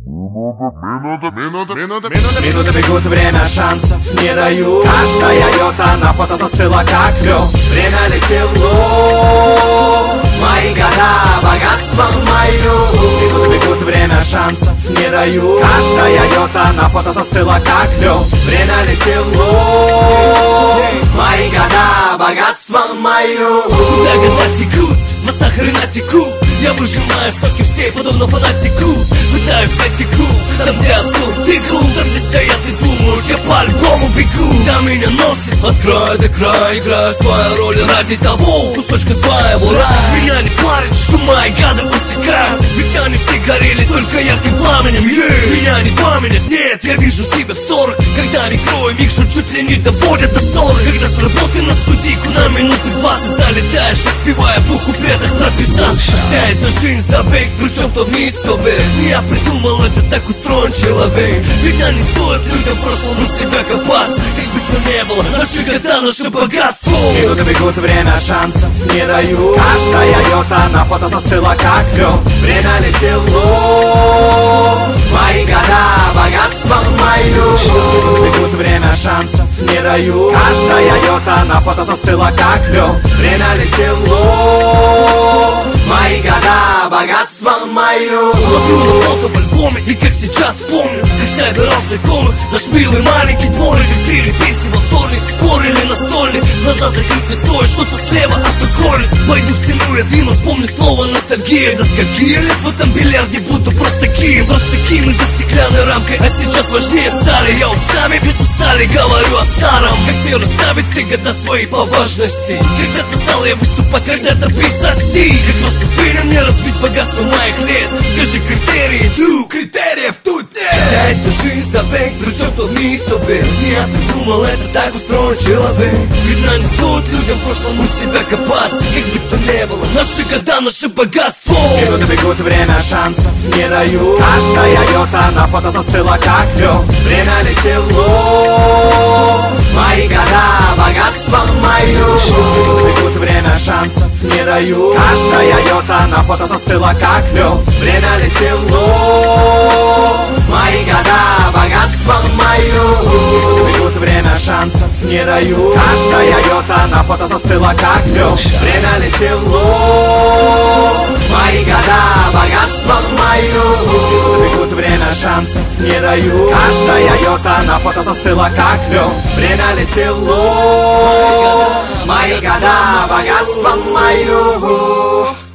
Минуты бегут, время шансов не дают. Каждая йота на фото застыла как лед. Время летело, мои года, богатство мое. Минуты бегут, время шансов не дают. Каждая йота на фото застыла как лед. Время летело, мои года, богатство мое. Куда года текут, в глазах хрена текут. Я выжимаю соки все, подобно фанатику. Пытаюсь найти круг, там где абсурд и глум. Там где стоят и думают, я по-любому бегу. Там меня носит от края до края. Играю свою роль ради того кусочка своего рая. Меня не парит, что мои гады утекают. Ведь они все горели только ярким пламенем, Меня не пламенят, нет, я вижу себя в 40. Когда не крою микшер, чуть ли не доводят до 40. Когда с работы на студийку на минуты 20 залетаешь, успевая в двух куплетах прописаться. Вся эта жизнь забег, причем то вниз, то вверх. Не я придумал, это так устроен человек. Ведь не стоит людям прошлому себя копаться. Как бы то ни было, наши года, наше богатство. Минуты бегут, время шансов не дают. Каждая йота на фото застыла как лед. Время летело, мои года, богатство мое. Минуты бегут, время шансов не дают. Каждая йота на фото застыла как лед. Время летело, мои года, богатство мое. Смотрю на фото в альбоме и как сейчас помню, как собирал знакомых. Наш милый маленький дворик, как пили песни во вторник, спорили настольник. Глаза закрыть не стоит, что-то слева автоколит. Пойду втяну я дыма, вспомню слово ностальгия. До скольки я лет в этом бильярде буду просто кем и за стеклянной рамкой. А сейчас важнее стали, я устами без устали говорю о старом. Как мне расставить все года свои по важности. Когда-то стал я выступать, когда-то писать стих. Как поступили мне разбить богатство моих лет. Скажи критерии, критериев тут нет. Вся эта жизнь забег, причем то вниз, то вверх. Не я придумал, это так устроен человек. Видно, не стоит людям прошлому себя копаться. Как бы то ни было, наши года, наше богатство. Минуты бегут, время шансов не дают. Каждая йота на фото застыла как лед. Время летело, мои года, богатство мое. Минуты бегут, время шансов не дают. Каждая йота на фото застыла как лед. Время летело, мои года, богатство мое. Минуты бегут, время шансов не дают. Каждая йота на фото застыла как лед. Время летело, мои года, богатство мое. Минуты бегут, время шансов не дают. Каждая йота на фото застыла как лед. Время летело, мои года, богатство мое.